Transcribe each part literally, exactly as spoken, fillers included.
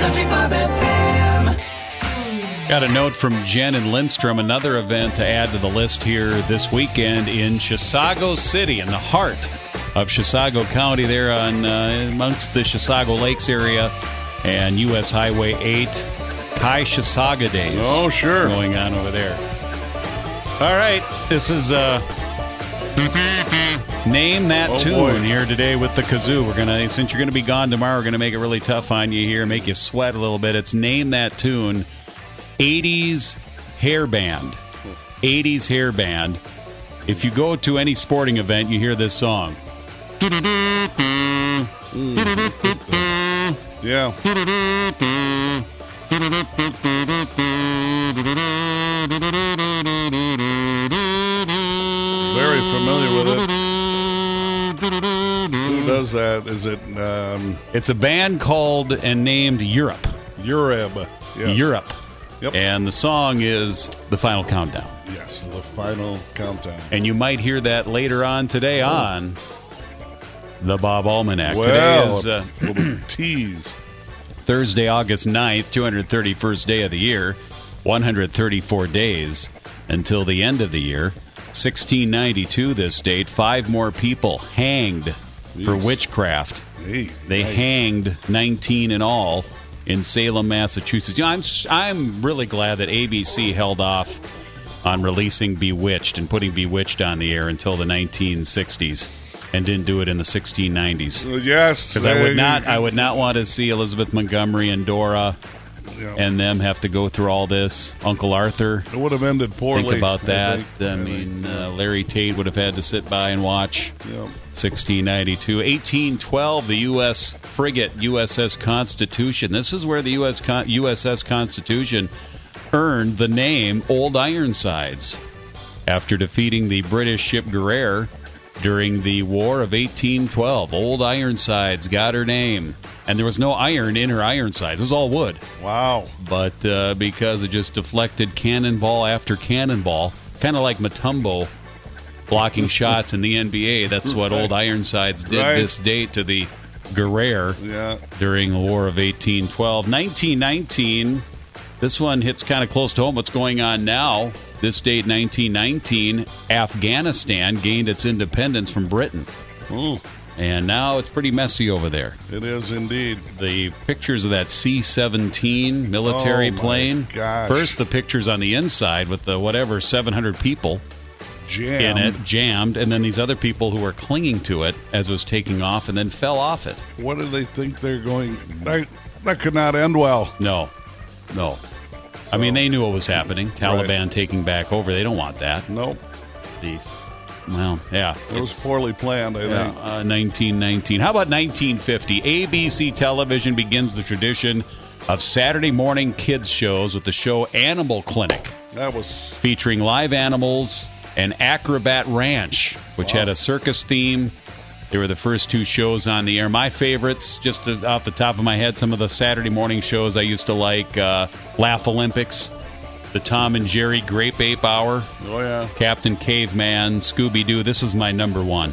Country Bob F M. Got a note from Jen in Lindstrom, another event to add to the list here this weekend in Chisago City, in the heart of Chisago County, there on uh, amongst the Chisago Lakes area and U S Highway eight. Kai Chisaga Days. Oh, sure. Going on over there. All right, this is uh, Name That oh, Tune boy. here today with the kazoo. We're gonna, since you're gonna be gone tomorrow, we're gonna make it really tough on you here, make you sweat a little bit. It's Name That Tune. eighties hair band. eighties hair band. If you go to any sporting event, you hear this song. Yeah. Very familiar with it. Who does that? Is it um, It's a band called and named Europe. Ureb? Yes. Europe. Yep. And the song is The Final Countdown. Yes, the final countdown. And you might hear that later on today Oh. on the Bob Almanac. Well, today is uh, a little tease. Thursday, August ninth, two hundred thirty-first day of the year, one hundred thirty-four days until the end of the year. sixteen ninety-two this date, five more people hanged for Jeez. witchcraft. Hey, They hey. hanged nineteen in all in Salem, Massachusetts. You know, I'm I'm really glad that A B C held off on releasing Bewitched and putting Bewitched on the air until the nineteen sixties and didn't do it in the sixteen nineties. Uh, yes, Because I would not I would not want to see Elizabeth Montgomery and Dora Yeah. and them have to go through all this. Uncle Arthur, It would have ended poorly. think about I that. think. I, I mean, uh, Larry Tate would have had to sit by and watch. Yep. sixteen ninety-two. eighteen twelve, the U S frigate U S S Constitution. This is where the U S Con- U S S Constitution earned the name Old Ironsides after defeating the British ship Guerriere during the War of eighteen twelve. Old Ironsides got her name. And there was no iron in her Ironsides. It was all wood. Wow. But uh, because it just deflected cannonball after cannonball, kind of like Mutombo blocking shots in the N B A. That's what Right. Old Ironsides did Right. this date to the Guerriere Yeah. during the War of eighteen twelve. nineteen nineteen, this one hits kind of close to home. What's going on now? This date, nineteen nineteen, Afghanistan gained its independence from Britain. Ooh, And now it's pretty messy over there. it is indeed. The pictures of that C seventeen military Oh, my plane. gosh. First, the pictures on the inside with the whatever seven hundred people Jam. in it, jammed, and then these other people who were clinging to it as it was taking off and then fell off it. What do they think they're going? That, that could not end well. No, no. I mean, they knew what was happening. Taliban Right. taking back over. They don't want that. Nope. The, well, yeah. It was it's- poorly planned, I Yeah, think. uh, nineteen nineteen. How about nineteen fifty? A B C Television begins the tradition of Saturday morning kids shows with the show Animal Clinic, That was featuring live animals and Acrobat Ranch, which Wow. had a circus theme. They were the first two shows on the air. My favorites, just to- off the top of my head, some of the Saturday morning shows I used to like, uh, Laugh Olympics, the Tom and Jerry Grape Ape Hour, oh yeah. Captain Caveman, Scooby-Doo. This was my number one.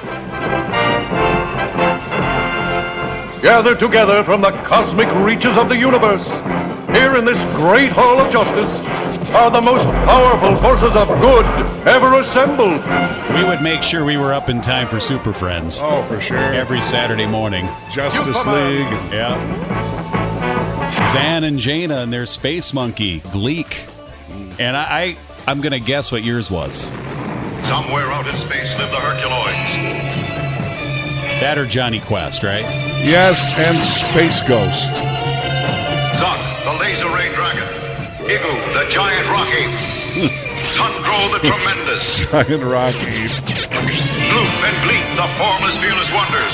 Gathered together from the cosmic reaches of the universe, here in this great hall of justice, are the most powerful forces of good ever assembled. We would make sure we were up in time for Super Friends Oh, for sure. every Saturday morning. Justice League. Yeah. Zan and Jaina and their Space Monkey, Gleek. And I, I, I'm going to guess what yours was. Somewhere out in space live the Herculoids. That or Johnny Quest, right? Yes, and Space Ghost. Zuk, the laser ray dragon. Igu, the giant rock ape. Tundro, the tremendous. Giant Rocky. Gloop and Bleep, the formless, fearless wonders.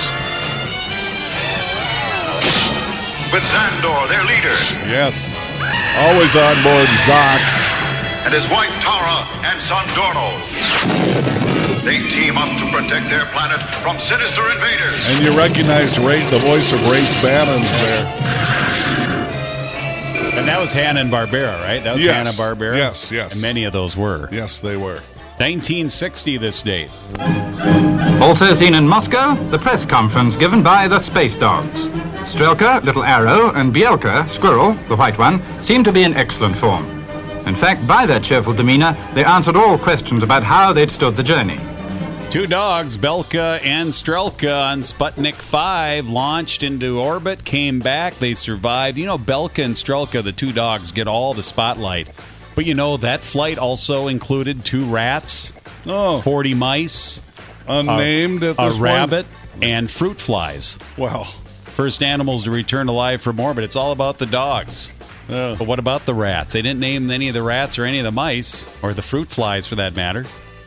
With Zandor, their leader, Yes. Always on board Zoc. and his wife Tara and son Dorno. They team up to protect their planet from sinister invaders. And you recognize Ray, the voice of Race Bannon there. And that was Hanna-Barbera, right? That was Yes. Hanna-Barbera? Yes, yes. And many of those were. Yes, they were. nineteen sixty this date. Also seen in Moscow, the press conference given by the Space Dogs. Strelka, Little Arrow, and Bielka, Squirrel, the white one, seemed to be in excellent form. In fact, by their cheerful demeanor, they answered all questions about how they'd stood the journey. Two dogs, Belka and Strelka, on Sputnik five, launched into orbit, came back, they survived. You know, Belka and Strelka, the two dogs, get all the spotlight. But you know, that flight also included two rats, Oh. forty mice, Unnamed a, at this a point? rabbit, and fruit flies. Wow. First animals to return alive from orbit. It's all about the dogs. Yeah. But what about the rats? They didn't name any of the rats or any of the mice, or the fruit flies for that matter.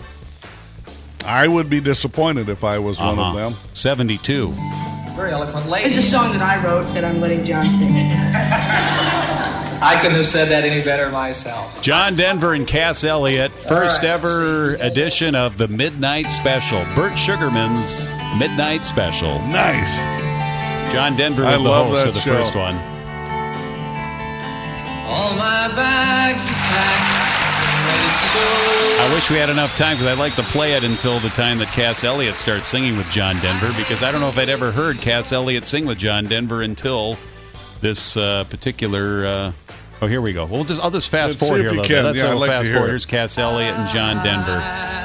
I would be disappointed if I was one Uh-huh. of them. seventy-two. Very eloquent lady. It's a song that I wrote that I'm letting John sing. I couldn't have said that any better myself. John Denver and Cass Elliott, first right, ever edition of the Midnight Special. Burt Sugarman's Midnight Special. Nice. John Denver I was the love host that of the show. first one. All my bags are packed, ready to go. I wish we had enough time because I'd like to play it until the time that Cass Elliott starts singing with John Denver, because I don't know if I'd ever heard Cass Elliott sing with John Denver until this uh, particular. Uh, oh, here we go. We'll just I'll just fast Let's see forward if here a you little can. bit. Let's Yeah, a I'd little like to fast hear forward. it. Here's Cass Elliott and John Denver.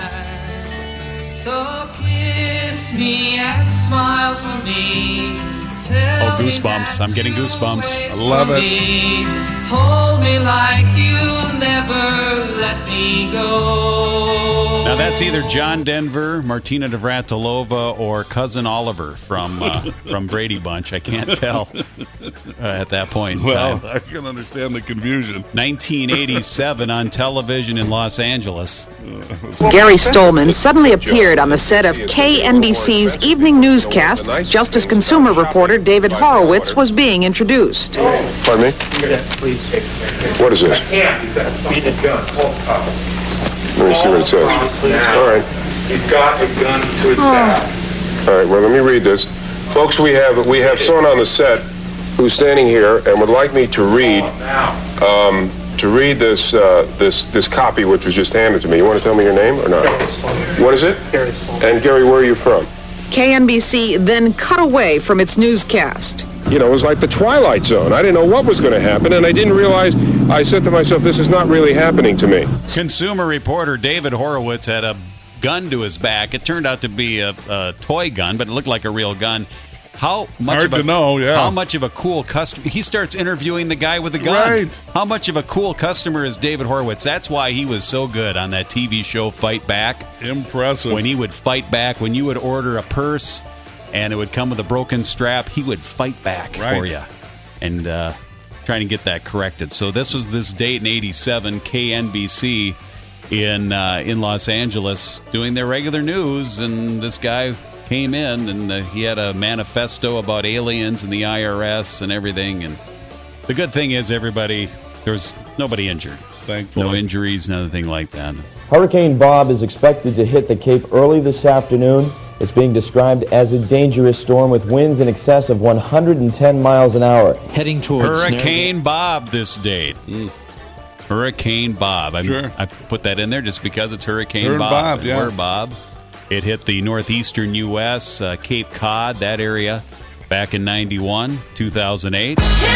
So kiss me and smile for me. Tell Oh, goosebumps. I'm getting goosebumps. I love it. me. Hold me like you'll never let me go. Now that's either John Denver, Martina Navratilova, or Cousin Oliver from uh, from Brady Bunch. I can't tell uh, at that point in Well, time. I can understand the confusion. nineteen eighty-seven on television in Los Angeles. Gary Stolman suddenly appeared on the set of K N B C's evening newscast just as consumer reporter David Horowitz was being introduced. Pardon me? What is this? Let me see what it says. All right. He's got a gun to his back. All right, well, let me read this. Folks, we have we have someone on the set who's standing here and would like me to read um, to read this uh, this this copy which was just handed to me. You want to tell me your name or not? What is it? And Gary, where are you from? K N B C then cut away from its newscast. You know, it was like the Twilight Zone. I didn't know what was going to happen, and I didn't realize. I said to myself, this is not really happening to me. Consumer reporter David Horowitz had a gun to his back. It turned out to be a, a toy gun, but it looked like a real gun. How much Hard of a, to know, yeah. How much of a cool customer? He starts interviewing the guy with the gun. Right. How much of a cool customer is David Horowitz? That's why he was so good on that T V show Fight Back. Impressive. When he would fight back, when you would order a purse and it would come with a broken strap, he would fight back Right. for you and uh, trying to get that corrected. So this was this date in eighty-seven, K N B C in uh, in Los Angeles doing their regular news, and this guy came in and uh, he had a manifesto about aliens and the I R S and everything. And the good thing is, everybody, there was nobody injured. Thankfully. No injuries, nothing like that. Hurricane Bob is expected to hit the Cape early this afternoon. It's being described as a dangerous storm with winds in excess of one hundred ten miles an hour. Heading towards Hurricane Bob this date. Hurricane Bob. I, Sure. I put that in there just because it's Hurricane Her and Bob. Bob, And yeah. we're Bob. It hit the northeastern U S, uh, Cape Cod, that area, back in ninety-one, two thousand eight.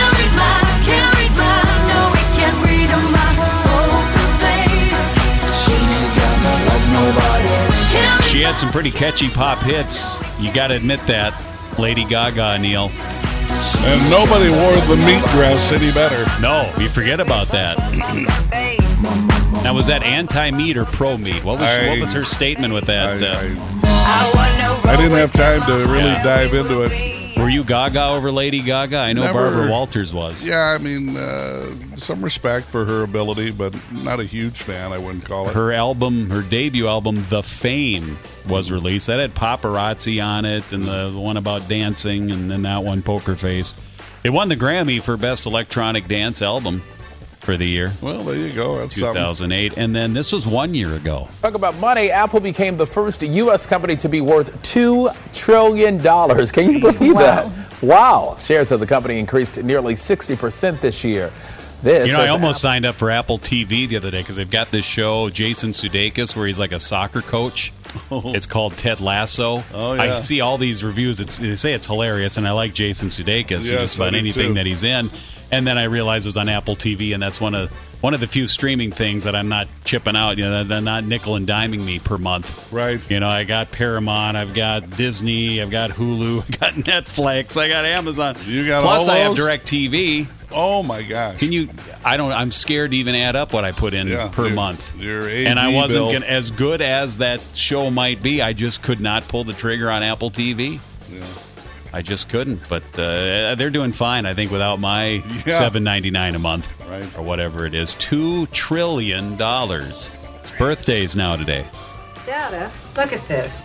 She had some pretty catchy pop hits. You got to admit that, Lady Gaga, Neil. And nobody wore the meat dress any better. No, you forget about that. Now, was that anti-meat or pro-meat? What was I- what was her statement with that? I, uh, I, I didn't have time to really Yeah. dive into it. were you Gaga over Lady Gaga? I know Never- Barbara Walters was. Yeah, I mean, uh, some respect for her ability, but not a huge fan, I wouldn't call it. Her album, her debut album, The Fame, was released. That had Paparazzi on it, and the, the one about dancing, and then that one, Poker Face. It won the Grammy for Best Electronic Dance Album for the year. Well, there you go. That's two something. thousand eight, and then this was one year ago. Talk about money. Apple became the first U S company to be worth two trillion dollars. Can you believe Wow. that? Wow. Shares of the company increased nearly sixty percent this year. This You know, I is almost signed up for Apple T V the other day because they've got this show, Jason Sudeikis, where he's like a soccer coach. Oh. It's called Ted Lasso. Oh, yeah. I see all these reviews. It's, they say it's hilarious, and I like Jason Sudeikis Yes, in just I about do anything too. that he's in. And then I realized it was on Apple T V, and that's one of one of the few streaming things that I'm not chipping out. You know, they're not nickel and diming me per month. Right. You know, I got Paramount, I've got Disney, I've got Hulu, I got Netflix, I got Amazon. You got Plus, all I have those? DirecTV. Oh my gosh! Can you? I don't. I'm scared to even add up what I put in Yeah, per your- month. your A V and I wasn't bill. gonna, as good as that show might be. I just could not pull the trigger on Apple T V. Yeah. I just couldn't. But uh, they're doing fine, I think, without my Yeah. seven ninety nine a month, Right. or whatever it is. Two trillion dollars. Birthdays now today. Dada, look at this.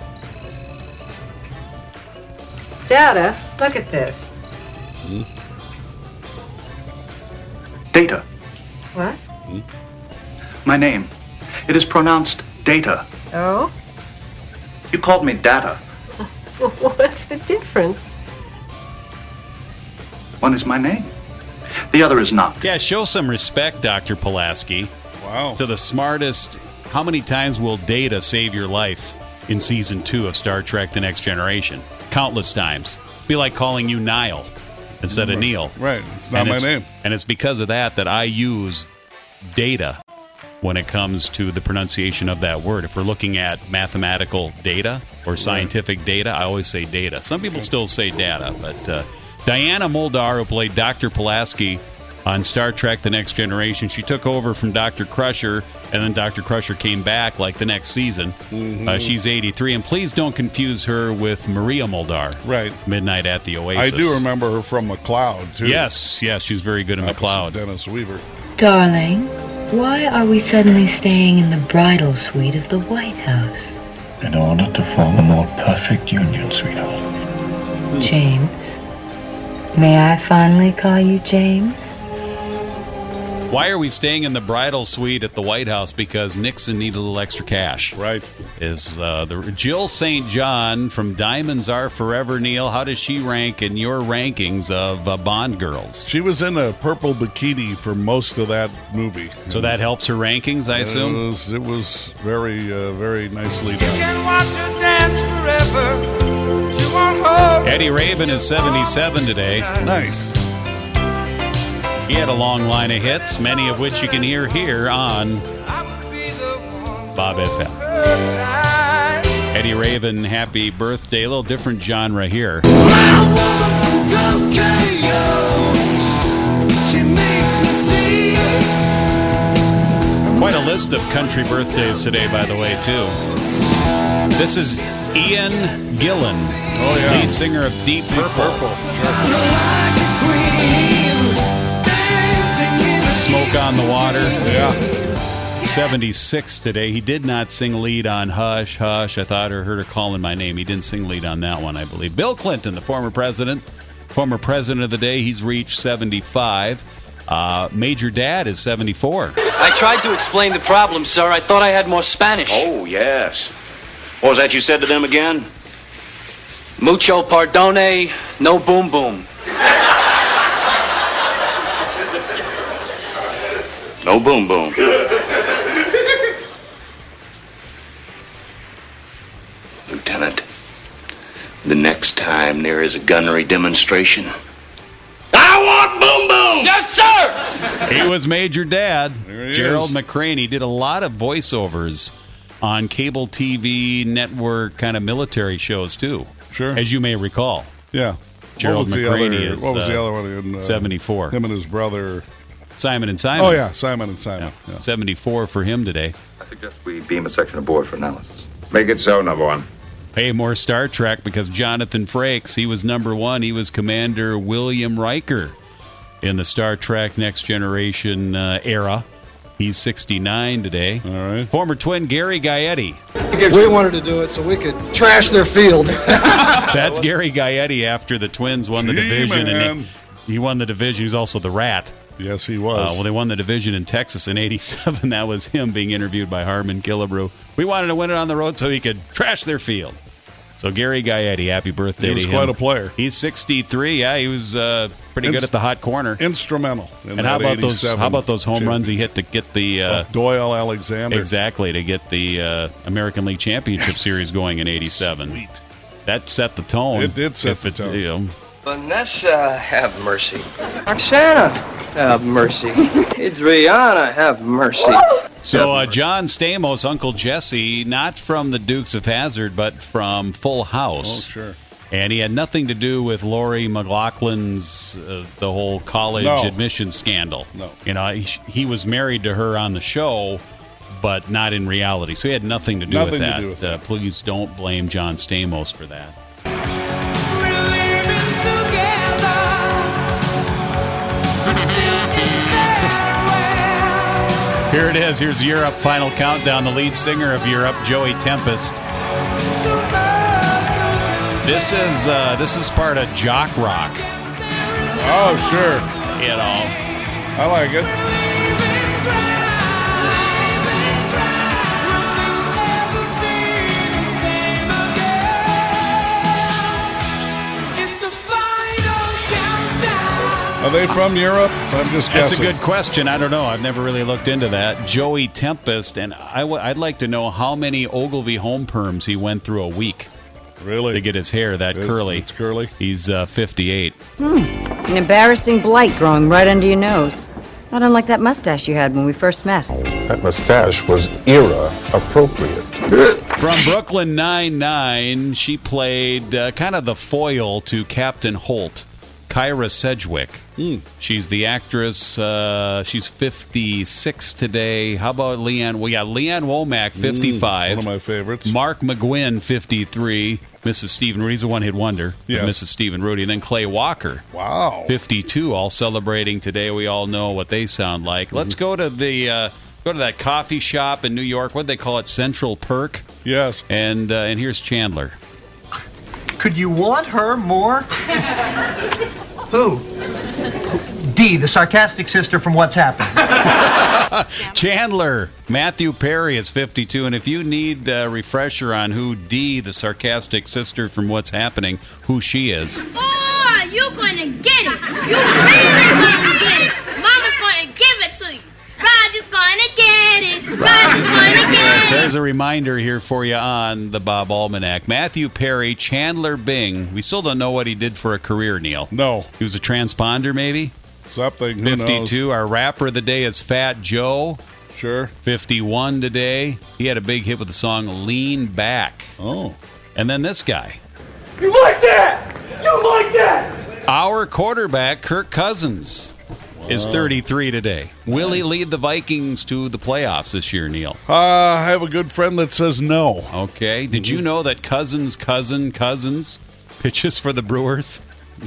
Dada, look at this. Data. What? My name. It is pronounced Data. Oh? You called me Data. What's the difference? One is my name. The other is not. Yeah, show some respect, Doctor Pulaski. Wow. To the smartest. How many times will Data save your life in season two of Star Trek The Next Generation? Countless times. Be like calling you Niall instead of Right. Neil. Right. It's not And my it's- name. And it's because of that that I use Data when it comes to the pronunciation of that word. If we're looking at mathematical data or scientific data, I always say data. Some people still say data, but uh, Diana Muldaur, who played Doctor Pulaski on Star Trek The Next Generation, she took over from Doctor Crusher, and then Doctor Crusher came back like the next season. Mm-hmm. Uh, she's eighty-three, and please don't confuse her with Maria Muldaur. Right. Midnight at the Oasis. I do remember her from McLeod, too. Yes, yes, she's very good in Opposite McLeod. Dennis Weaver. Darling, why are we suddenly staying in the bridal suite of the White House? In order to form a more perfect union, sweetheart. James? May I finally call you James? Why are we staying in the bridal suite at the White House? Because Nixon needed a little extra cash. Right. Is uh, the Jill Saint John from Diamonds Are Forever, Neil? How does she rank in your rankings of uh, Bond girls? She was in a purple bikini for most of that movie. So that helps her rankings, I assume? It was, it was very, uh, very nicely done. can watch us dance forever, but you won't hold me. Eddie Raven is seventy-seven today. Nice. He had a long line of hits, many of which you can hear here on Bob F M. Eddie Raven, happy birthday. A little different genre here. Quite a list of country birthdays today, by the way, too. This is Ian Gillan, Oh, yeah. lead singer of Deep Purple. Purple. Sure. Smoke on the Water. Yeah. seventy-six today. He did not sing lead on Hush, Hush. I thought I heard her calling my name. He didn't sing lead on that one, I believe. Bill Clinton, the former president, former president of the day, he's reached seventy-five. Uh, Major Dad is seventy-four. I tried to explain the problem, sir. I thought I had more Spanish. Oh, yes. What was that you said to them again? Mucho pardone, no boom boom. No boom boom. Lieutenant, the next time there is a gunnery demonstration, I want boom boom! Yes, sir! He was Major Dad. he Gerald is. McCrane. He did a lot of voiceovers on cable T V, network, kind of military shows, too. Sure. As you may recall. Yeah. Gerald what was the McCraney other, is, What was the uh, other one? In, uh, seventy-four. Him and his brother. Simon and Simon. Oh, yeah. Simon and Simon. Yeah. seventy-four for him today. I suggest we beam a section aboard for analysis. Make it so, number one. Hey, more Star Trek because Jonathan Frakes, he was number one. He was Commander William Riker in the Star Trek Next Generation uh, era. He's sixty-nine today. All right. Former twin Gary Gaetti. We wanted to do it so we could trash their field. That's Gary Gaetti after the Twins won the Gee, division. man. And he, he won the division. He was also the Rat. Yes, he Uh, was. well, they won the division in Texas in eighty-seven. That was him being interviewed by Harmon Killebrew. We wanted to win it on the road so he could trash their field. So Gary Gaetti, happy birthday He was to him. quite a player. He's sixty-three. Yeah, he was uh, pretty Inst- good at the hot corner. Instrumental. In and how that about those? eighty-seven How about those home runs he hit to get the uh, Oh, Doyle Alexander? exactly to get the uh, American League Championship Yes. Series going in eighty-seven. Sweet. That set the tone. It did set if the it, tone. You know, Vanessa, have mercy. Roxana, have mercy. Adriana, have mercy. So uh, John Stamos, Uncle Jesse, not from the Dukes of Hazzard, but from Full House. Oh, sure. And he had nothing to do with Lori McLaughlin's uh, the whole college No. admission scandal. No. You know, he, he was married to her on the show, but not in reality. So he had nothing to do Nothing with to that. do with uh, that. Please don't blame John Stamos for that. Here it is. Here's Europe final countdown. The lead singer of Europe, Joey Tempest. This is uh, this is part of Jock Rock. Oh, sure. You know, I like it. Are they from Europe? I'm just that's guessing. a good question. I don't know. I've never really looked into that. Joey Tempest, and I w- I'd like to know how many Ogilvy home perms he went through a week Really? to get his hair that It's- curly. It's curly. He's uh, fifty-eight. Hmm. An embarrassing blight growing right under your nose. Not unlike that mustache you had when we first met. That mustache was era appropriate. From Brooklyn Nine-Nine, she played uh, kind of the foil to Captain Holt, Kyra Sedgwick. Mm. She's the actress. Uh, she's fifty-six today. How about Leanne? Well, yeah, Leanne Womack, fifty-five. Mm, one of my favorites. Mark McGuinn, fifty-three. Missus Stephen Rudy's a one-hit wonder. Yes. Missus Stephen Rudy. And then Clay Walker, Wow. fifty-two, all celebrating today. We all know what they sound like. Let's go to the uh, go to that coffee shop in New York. What do they call it? Central Perk. Yes. And uh, and here's Chandler. Could you want her more? Who? Dee, the sarcastic sister from What's Happened. Chandler. Matthew Perry is fifty-two. And if you need a refresher on who Dee, the sarcastic sister from What's Happening, who she is. Boy, you're going to get it. You really going to get it. Mama's going to give it to you. Roger's going to get it. Roger's going to get it. There's a reminder here for you on the Bob Almanac. Matthew Perry, Chandler Bing. We still don't know what he did for a career, Neil. No. He was a transponder, maybe? Something. Who fifty-two. knows? Our rapper of the day is Fat Joe. Sure. fifty-one today. He had a big hit with the song Lean Back. Oh. And then this guy. You like that? You like that? Our quarterback, Kirk Cousins, is thirty-three today. Will he lead the Vikings to the playoffs this year, Neil? Uh, I have a good friend that says no. Okay. Did you know that Cousins' cousin Cousins pitches for the Brewers?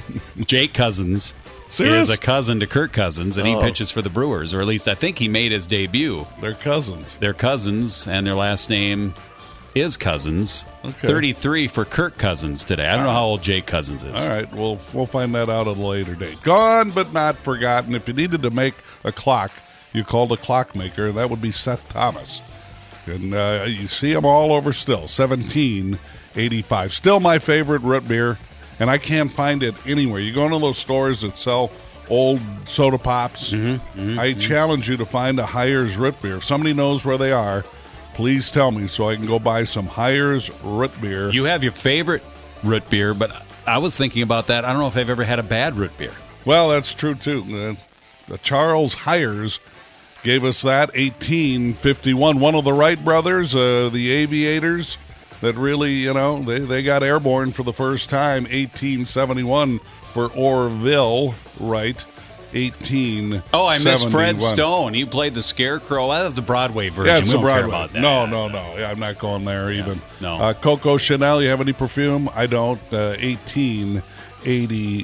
Jake Cousins Serious? is a cousin to Kirk Cousins, and he Oh. pitches for the Brewers, or at least I think he made his debut. They're cousins. They're cousins, and their last name is Cousins. Okay. thirty-three for Kirk Cousins today. I don't know how old Jake Cousins is. All right, we'll we'll find that out at a later date. Gone but not forgotten. If you needed to make a clock, you called a clockmaker. That would be Seth Thomas, and uh, you see them all over still. seventeen eighty-five, still my favorite root beer, and I can't find it anywhere. You go into those stores that sell old soda pops. Mm-hmm, mm-hmm, I mm-hmm. challenge you to find a Hires root beer. If somebody knows where they are, please tell me so I can go buy some Hires root beer. You have your favorite root beer, but I was thinking about that. I don't know if I've ever had a bad root beer. Well, that's true, too. Uh, the Charles Hires gave us that, eighteen fifty-one. One of the Wright brothers, uh, the aviators, that really, you know, they, they got airborne for the first time, eighteen seventy-one for Orville Wright, eighteen seventy-one. Oh, I missed Fred Stone. You played the Scarecrow. That was the Broadway version. Yeah, it's we the don't Broadway. care about that. No, no, no. Yeah, I'm not going there even. no. Uh, Coco Chanel, you have any perfume? I don't. Uh, eighteen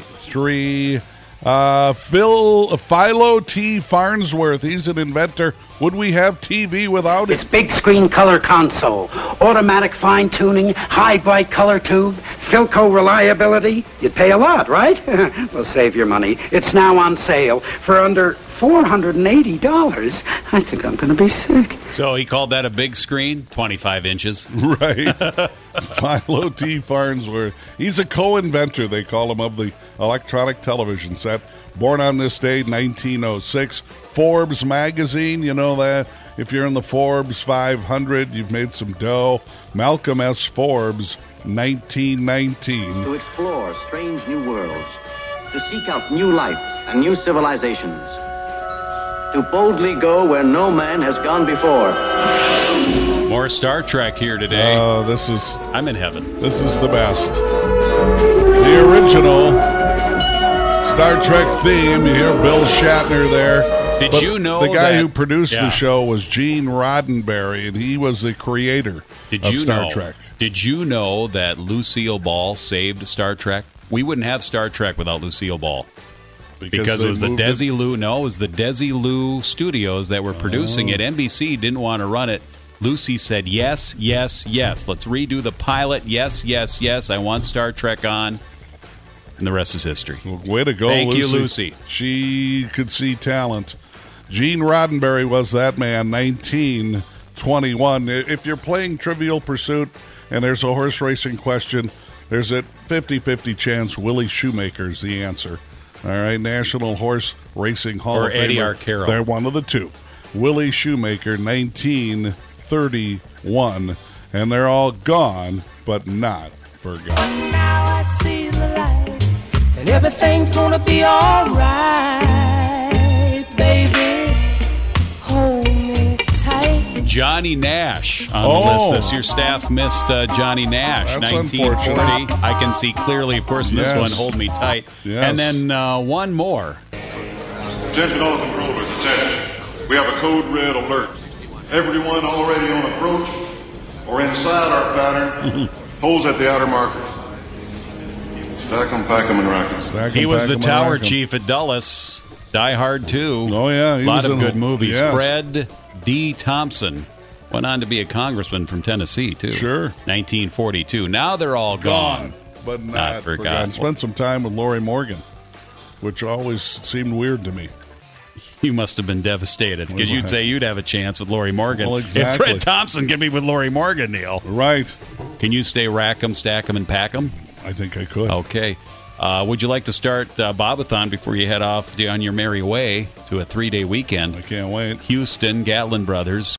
eighty-three. Uh, Phil Philo T. Farnsworth, he's an inventor. Would we have T V without it? It's big screen color console, automatic fine tuning, high bright color tube, Philco reliability. You'd pay a lot, right? Well, save your money. It's now on sale for under four hundred eighty dollars. I think I'm going to be sick. So he called that a big screen? twenty-five inches. Right. Philo T. Farnsworth. He's a co-inventor, they call him, of the electronic television set. Born on this day, nineteen oh six. Forbes magazine, you know that. If you're in the Forbes five hundred, you've made some dough. Malcolm S. Forbes, nineteen nineteen. To explore strange new worlds, to seek out new life and new civilizations, to boldly go where no man has gone before. More Star Trek here today. Oh, this is... I'm in heaven. This is the best. The original Star Trek theme. You hear Bill Shatner there. Did but you know the guy that, who produced yeah. the show was Gene Roddenberry, and he was the creator Did of you Star know, Trek. Did you know that Lucille Ball saved Star Trek? We wouldn't have Star Trek without Lucille Ball. Because, Because it was the moved Desilu, no, it was the Desilu Studios that were producing Oh. it. N B C didn't want to run it. Lucy said, yes, yes, yes. Let's redo the pilot. Yes, yes, yes. I want Star Trek on. And the rest is history. Well, way to go, Thank Lucy. you, Lucy. She could see talent. Gene Roddenberry was that man, nineteen twenty-one. If you're playing Trivial Pursuit and there's a horse racing question, there's a fifty-fifty chance Willie Shoemaker's the answer. All right, National Horse Racing Hall Or of Eddie Famer. Arcaro. They're one of the two. Willie Shoemaker, nineteen thirty-one. And they're all gone, but not forgotten. Now I see the light, and everything's gonna be alright, baby. Hold me tight. Johnny Nash on Oh. the list this year. Staff missed uh, Johnny Nash, That's nineteen forty. unfortunate. I can see clearly, of course, in this Yes. one, Hold Me Tight. Yes. And then uh, one more. Attention all controllers, attention. We have a code red alert. Everyone already on approach or inside our pattern, holes at the outer markers. Stack them, pack them, and rack them. Stack 'em, He was pack the 'em, and tower rack 'em. chief at Dulles. Die Hard two. Oh, yeah. A he lot was of in good the- movies. yes. Fred D. Thompson went on to be a congressman from Tennessee, too. Sure. nineteen forty-two. Now they're all gone. But not, Not forgotten. forgotten. Spent some time with Lori Morgan, which always seemed weird to me. You must have been devastated because you'd say you'd have a chance with Lori Morgan. Well, If exactly. Fred Thompson could be with Lori Morgan, Neil. Right. Can you stay rack 'em, stack 'em, and pack 'em? I think I could. Okay. Uh, would you like to start uh, Bobathon before you head off on your merry way to a three-day weekend? I can't wait. Houston, Gatlin Brothers.